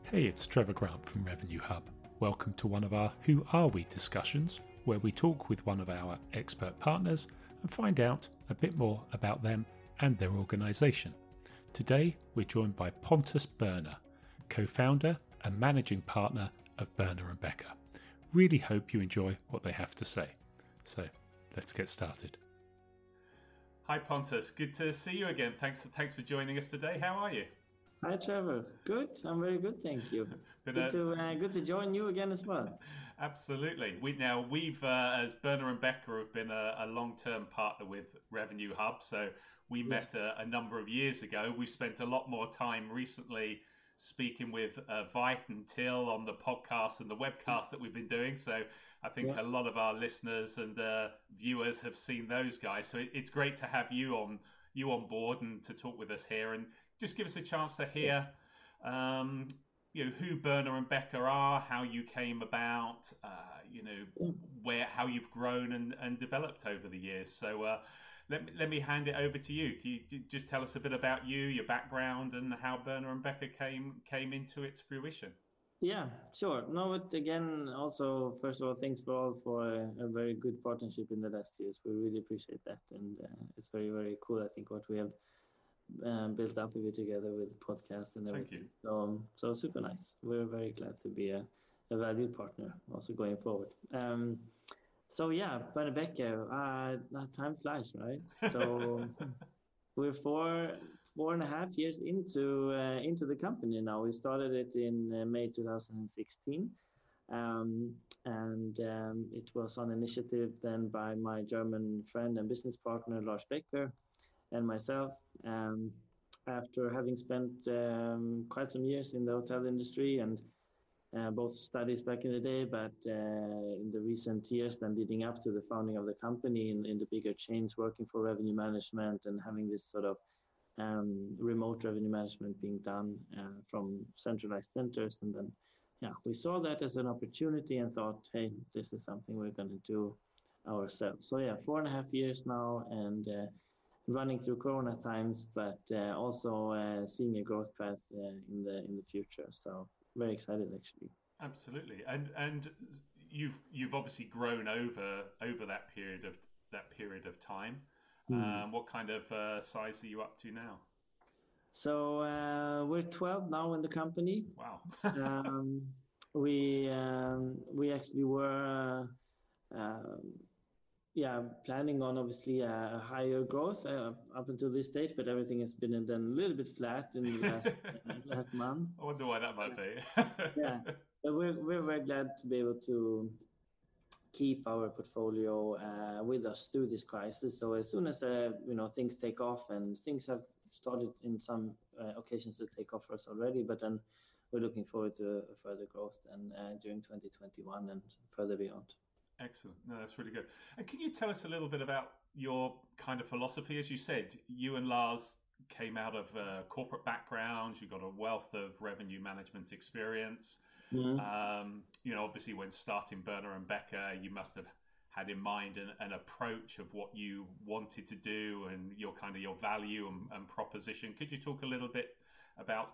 Hey, it's Trevor Grant from Revenue Hub. Welcome to one of our Who Are We discussions, where we talk with one of our expert partners and find out a bit more about them and their organisation. Today, we're joined by Pontus Berner, co-founder and managing partner of Berner & Becker. Really hope you enjoy what they have to say. So, let's get started. Hi Pontus, good to see you again. Thanks for joining us today. How are you? Hi Trevor, good. I'm very good, thank you. Good to join you again as well. Absolutely. We've as Berner & Becker have been a long-term partner with Revenue Hub. So we met a number of years ago. We've spent a lot more time recently speaking with Veit and Till on the podcast and the webcast that we've been doing. So I think a lot of our listeners and viewers have seen those guys. So it's great to have you on board and to talk with us here, and just give us a chance to hear who Berner & Becker are, how you came about, how you've grown and developed over the years. So let me hand it over to you. Can you just tell us a bit about you, your background, and how Berner & Becker came into its fruition? Yeah, sure. No, but again, also, first of all, thanks for a very good partnership in the last years. We really appreciate that. And it's very, very cool, I think, what we have built up with together with podcasts and everything. So super nice. We're very glad to be a valued partner also going forward. Berner & Becker, time flies, right? So we're four and a half years into the company now. We started it in May 2016, and it was on initiative then by my German friend and business partner Lars Becker and myself. After having spent quite some years in the hotel industry and both studies back in the day, but in the recent years then leading up to the founding of the company in the bigger chains, working for revenue management and having this sort of remote revenue management being done from centralized centers. And then, we saw that as an opportunity and thought, hey, this is something we're going to do ourselves. So 4.5 years now, and running through Corona times, but also seeing a growth path in the future. So very excited, actually. Absolutely, and you've obviously grown over that period of time. What kind of size are you up to now? So we're 12 now in the company. Wow. We actually were planning on obviously a higher growth up until this stage, but everything has been then a little bit flat in the last months. I wonder why that might be. But we're very glad to be able to keep our portfolio with us through this crisis. So as soon as things take off, and things have started in some occasions to take off for us already, but then we're looking forward to further growth and during 2021 and further beyond. Excellent. No, that's really good. And can you tell us a little bit about your kind of philosophy? As you said, you and Lars came out of corporate backgrounds. You've got a wealth of revenue management experience. Mm-hmm. Obviously, when starting Berner & Becker, you must have had in mind an approach of what you wanted to do and your value and proposition. Could you talk a little bit about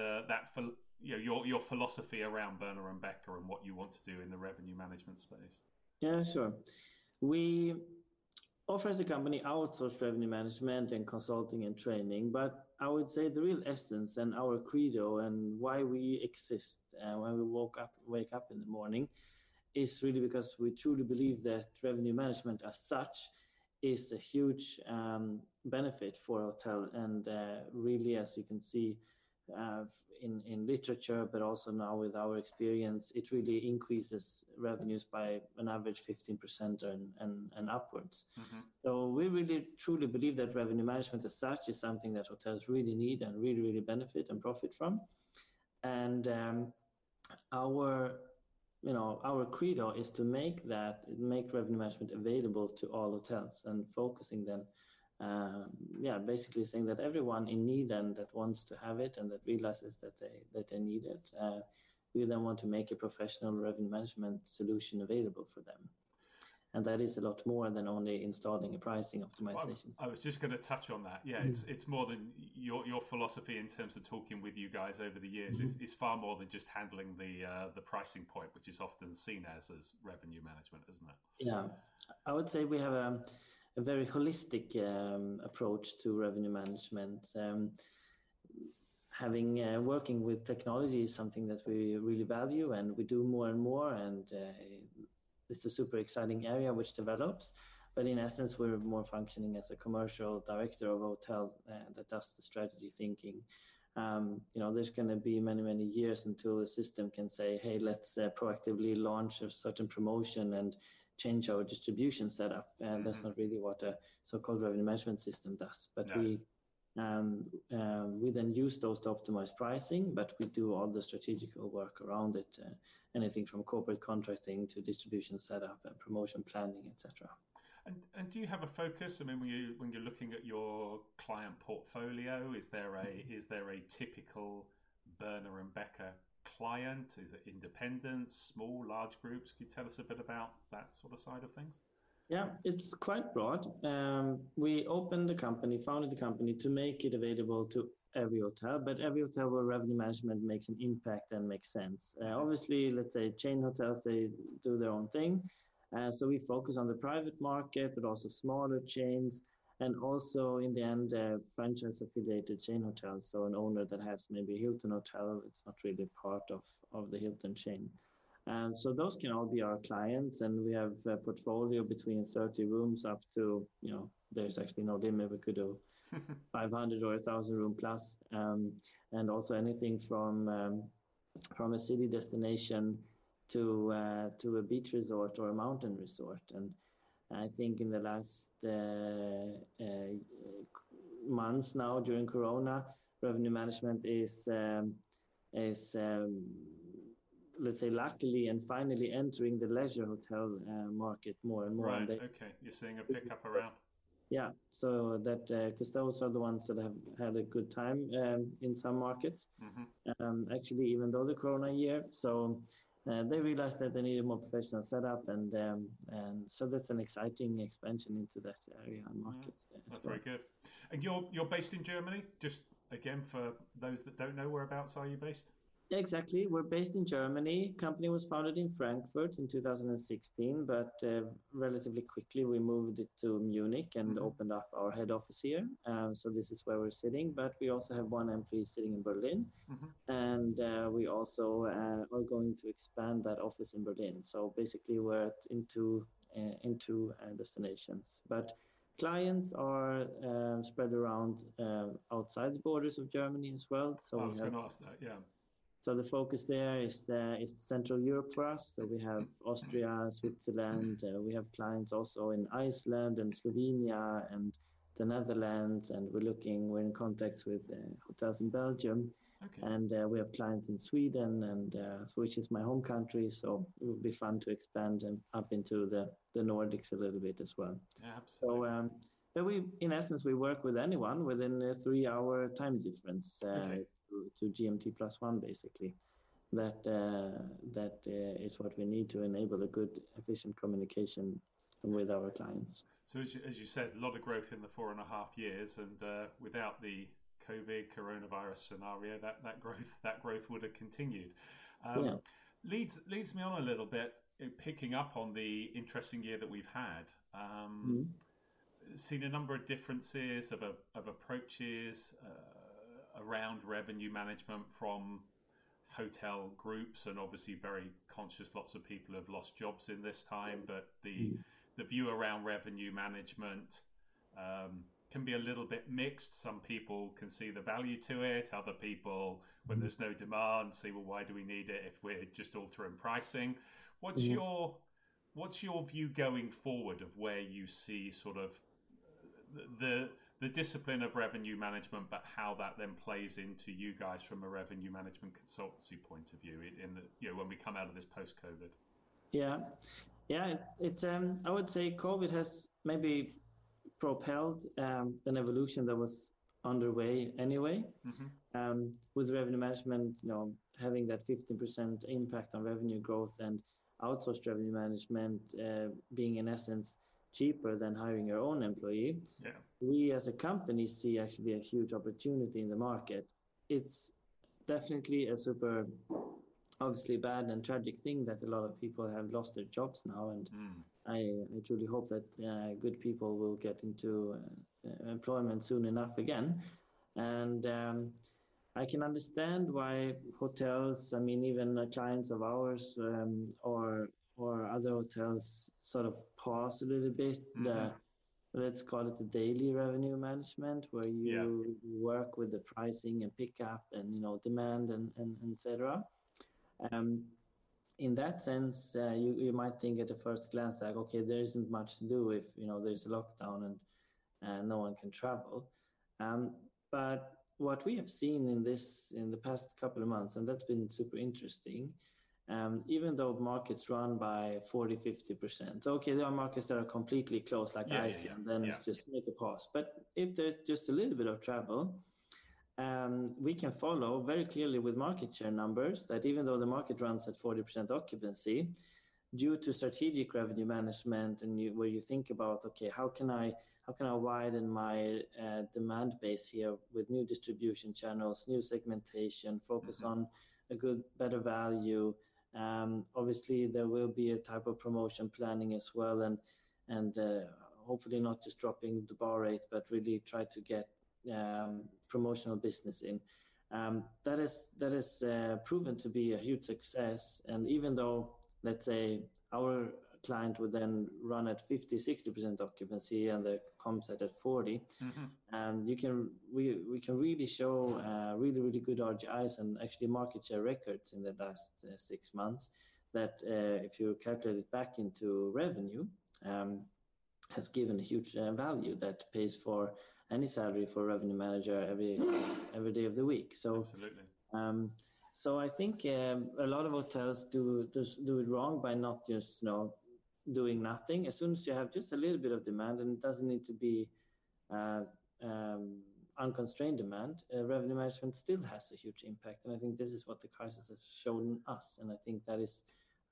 your philosophy around Berner & Becker and what you want to do in the revenue management space? Yeah, sure. We offer as a company outsourced revenue management and consulting and training, but I would say the real essence and our credo and why we exist when we wake up in the morning is really because we truly believe that revenue management as such is a huge benefit for a hotel, and really, as you can see in literature, but also now with our experience, it really increases revenues by an average 15% and upwards. Mm-hmm. So we really truly believe that revenue management as such is something that hotels really need and really, really benefit and profit from. And our credo is to make revenue management available to all hotels, and focusing then basically saying that everyone in need and that wants to have it and that realizes that they need it, we then want to make a professional revenue management solution available for them. And that is a lot more than only installing a pricing optimization. I was just going to touch on that. Yeah, it's more than your philosophy in terms of talking with you guys over the years. It's far more than just handling the pricing point, which is often seen as revenue management, isn't it? Yeah, I would say we have a very holistic approach to revenue management. Working with technology is something that we really value, and we do more and more, and it's a super exciting area which develops. But in essence, we're more functioning as a commercial director of a hotel that does the strategy thinking. There's going to be many years until the system can say, hey, let's proactively launch a certain promotion and change our distribution setup. And that's not really what a so-called revenue management system does. But we then use those to optimize pricing, but we do all the strategical work around it, anything from corporate contracting to distribution setup and promotion planning, etc. And do you have a focus? I mean, when you're looking at your client portfolio, is there a typical Berner and Becker client? Is it independents, small, large groups? Can you tell us a bit about that sort of side of things? Yeah, it's quite broad. We founded the company to make it available to every hotel, but every hotel where revenue management makes an impact and makes sense. Obviously, let's say chain hotels, they do their own thing. So we focus on the private market, but also smaller chains, and also in the end, franchise affiliated chain hotels. So an owner that has maybe a Hilton hotel, it's not really part of the Hilton chain. So those can all be our clients, and we have a portfolio between 30 rooms up to, there's actually no limit. We could do 500 or 1,000 room plus, and also anything from a city destination to a beach resort or a mountain resort. And I think in the last months now during Corona, revenue management is let's say luckily and finally entering the leisure hotel market more and more. Right. Okay. You're seeing a pickup around. Yeah. So that because those are the ones that have had a good time in some markets. Actually, even though the Corona year, so they realized that they needed more professional setup, and so that's an exciting expansion into that area and market. That's very good. And you're based in Germany. Just again for those that don't know, whereabouts are you based? Exactly. We're based in Germany. Company was founded in Frankfurt in 2016, but relatively quickly we moved it to Munich and opened up our head office here. So this is where we're sitting, but we also have one employee sitting in Berlin. And we also are going to expand that office in Berlin. So basically we're into destinations. But clients are spread around outside the borders of Germany as well. So I was going to ask that, yeah. So the focus there is Central Europe for us. So we have Austria, Switzerland. We have clients also in Iceland and Slovenia and the Netherlands. And we're in contacts with hotels in Belgium. Okay. And we have clients in Sweden, and which is my home country. So it would be fun to expand up into the Nordics a little bit as well. Yeah, absolutely. So, but in essence, we work with anyone within a 3-hour time difference. Okay. To GMT +1, basically. That is what we need to enable a good, efficient communication with our clients. So as you said, a lot of growth in the 4.5 years, and without the COVID coronavirus scenario, that growth would have continued. Leads me on a little bit, picking up on the interesting year that we've had. Seen a number of differences of approaches around revenue management from hotel groups, and obviously very conscious lots of people have lost jobs in this time, but the view around revenue management can be a little bit mixed. Some people can see the value to it, other people, when there's no demand, say, well, why do we need it if we're just altering pricing? What's your view going forward of where you see sort of the discipline of revenue management, but how that then plays into you guys from a revenue management consultancy point of view when we come out of this post-COVID? Yeah, it's I would say COVID has maybe propelled an evolution that was underway anyway. With revenue management, having that 15% impact on revenue growth, and outsourced revenue management being in essence cheaper than hiring your own employee, we as a company see actually a huge opportunity in the market. It's definitely a super obviously bad and tragic thing that a lot of people have lost their jobs now, and I truly hope that good people will get into employment soon enough again. And I can understand why hotels, I mean, even clients of ours or other hotels sort of pause a little bit. Let's call it the daily revenue management, where you work with the pricing and pickup and demand and etc. In that sense, you might think at a first glance like, okay, there isn't much to do if there's a lockdown and no one can travel. But what we have seen in the past couple of months, and that's been super interesting, even though markets run by 40-50%. So, okay, there are markets that are completely closed, like Iceland, then it's just make a pause. But if there's just a little bit of travel, we can follow very clearly with market share numbers that even though the market runs at 40% occupancy, due to strategic revenue management and where you think about, okay, how can I widen my demand base here with new distribution channels, new segmentation, focus on a better value. Obviously, there will be a type of promotion planning as well, and hopefully not just dropping the bar rate, but really try to get promotional business in. That is proven to be a huge success. And even though, let's say, our client would then run at 50-60% occupancy and the comp set at 40, we can really show really good RGIs and actually market share records in the last 6 months that if you calculate it back into revenue, has given a huge value that pays for any salary for a revenue manager every day of the week. So absolutely. So I think a lot of hotels do it wrong by not just doing nothing. As soon as you have just a little bit of demand, and it doesn't need to be unconstrained demand, revenue management still has a huge impact. And I think this is what the crisis has shown us. And I think that is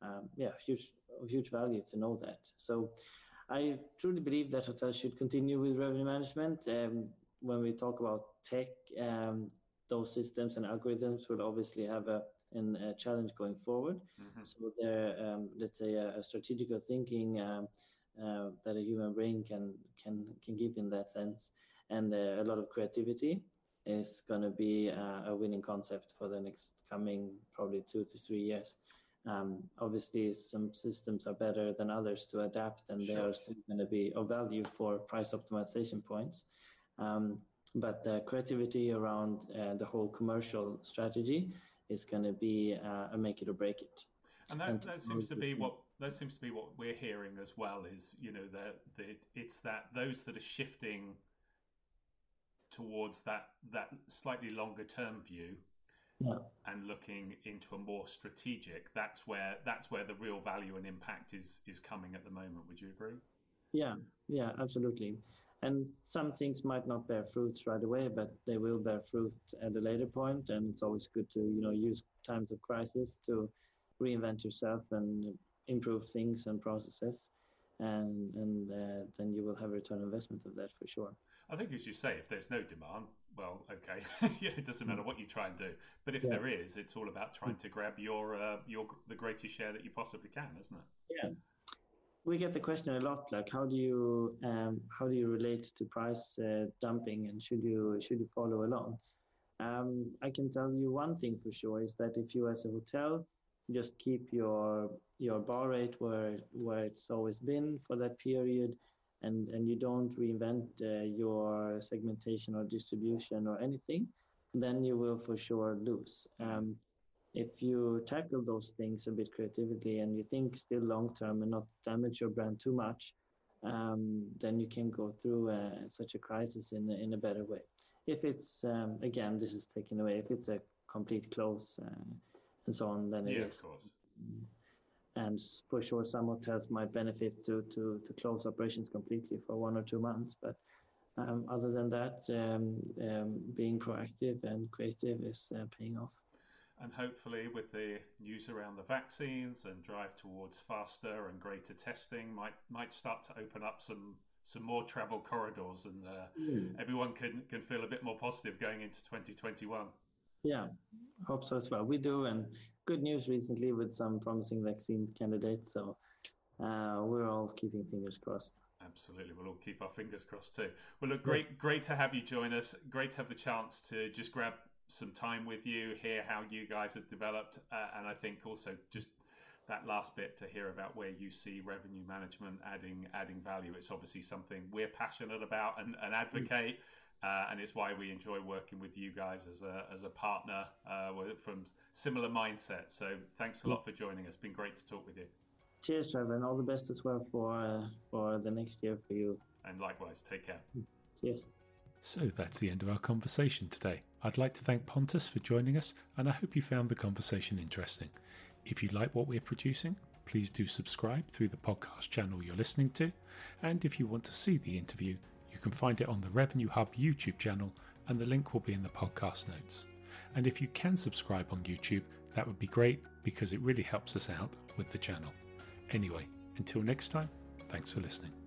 huge value to know that. So I truly believe that hotels should continue with revenue management. When we talk about tech, those systems and algorithms will obviously have a challenge going forward. So there, let's say, a strategical thinking that a human brain can give in that sense, and a lot of creativity is going to be a winning concept for the next coming probably 2 to 3 years. Obviously, some systems are better than others to adapt, and they are still going to be of value for price optimization points. But the creativity around the whole commercial strategy is going to be a make it or break it. And that seems to be what we're hearing as well. Is it's that those that are shifting towards that slightly longer term view. And looking into a more strategic, that's where the real value and impact is coming at the moment. Would you agree? Yeah, absolutely. And some things might not bear fruits right away, but they will bear fruit at a later point. And it's always good to use times of crisis to reinvent yourself and improve things and processes, and then you will have a return on investment of that for sure. I think, as you say, if there's no demand, well, okay, it doesn't matter what you try and do. But if there is, it's all about trying to grab the greatest share that you possibly can, isn't it? Yeah, we get the question a lot, like how do you relate to price dumping, and should you follow along? I can tell you one thing for sure is that if you as a hotel just keep your bar rate where it's always been for that period, and you don't reinvent your segmentation or distribution or anything, then you will for sure lose. If you tackle those things a bit creatively and you think still long term and not damage your brand too much, then you can go through such a crisis in a better way. If it's again, this is taken away. If it's a complete close and so on, then it is. Of course. And for sure, some hotels might benefit to close operations completely for 1 or 2 months. But other than that, being proactive and creative is paying off. And hopefully with the news around the vaccines and drive towards faster and greater testing might start to open up some more travel corridors, and everyone can feel a bit more positive going into 2021. Yeah, hope so as well. We do, and good news recently with some promising vaccine candidates. So we're all keeping fingers crossed. Absolutely, we'll all keep our fingers crossed too. Well, look, great to have you join us. Great to have the chance to just grab some time with you, hear how you guys have developed, and I think also just that last bit to hear about where you see revenue management adding value. It's obviously something we're passionate about and advocate, and it's why we enjoy working with you guys as a partner from similar mindsets. So thanks a lot for joining us. It's been great to talk with you. Cheers, Trevor, and all the best as well for the next year for you. And likewise, take care. Cheers. So that's the end of our conversation today. I'd like to thank Pontus for joining us, and I hope you found the conversation interesting. If you like what we're producing, please do subscribe through the podcast channel you're listening to, and if you want to see the interview, you can find it on the Revenue Hub YouTube channel, and the link will be in the podcast notes. And if you can subscribe on YouTube, that would be great because it really helps us out with the channel. Anyway, until next time, thanks for listening.